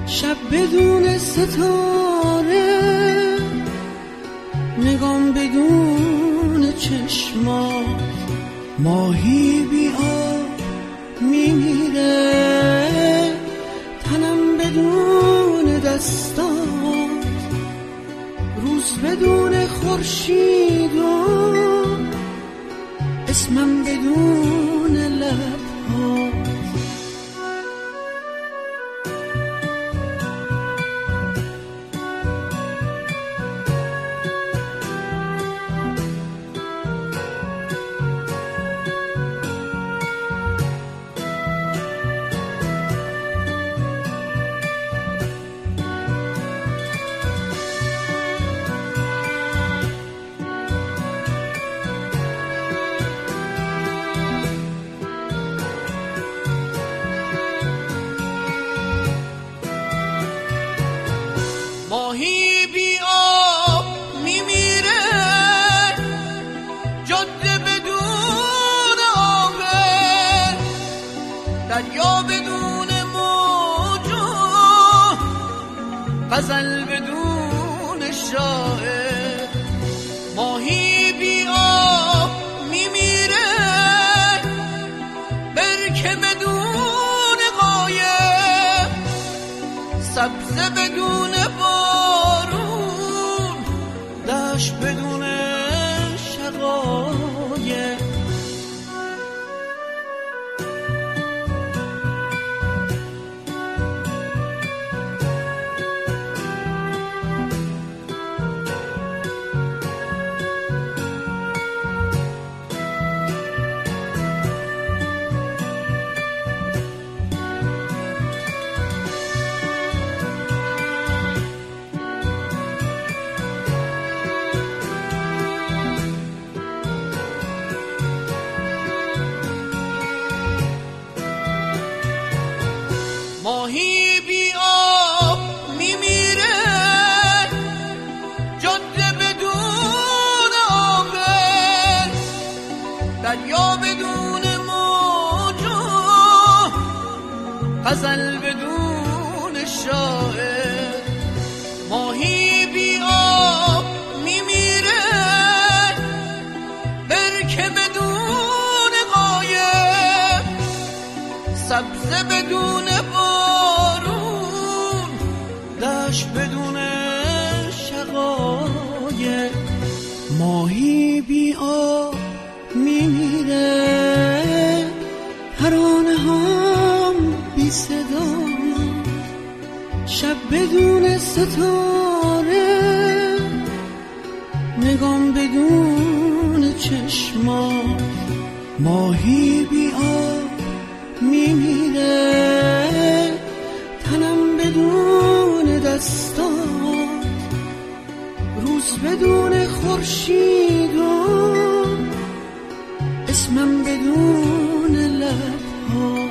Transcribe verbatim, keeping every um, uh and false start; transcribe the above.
شب بدون ستاره، نگام بدون چشمات، ماهی بی آب میمیره، تنم بدون دستات، روز بدون خورشید و اسمم بدون لب‌هات. ماهی بی آب میمیره، جاده بدون آبه، دریا بدون موج، غزل بدون شاعر. ماهی بی آب میمیره، برکه بدون قایق، سبزه بدون بارون، دشت بدون شقایق. ماهی بی آب میمیره، جاده بدون آبه، دریا بدون موج، غزل بدون شاعر. ماهی بی آب میمیره، برکه بدون قایق، سبزه بدون بارون، دشت بدون شقایق. ماهی بی آب میمیره، ترانه هم بی صدا، شب بدون ستاره، نگام بدون چشمات، ماهی بی آب میمیره، تنم بدون دستات، روز بدون خورشید و اسمم بدون لب‌هات.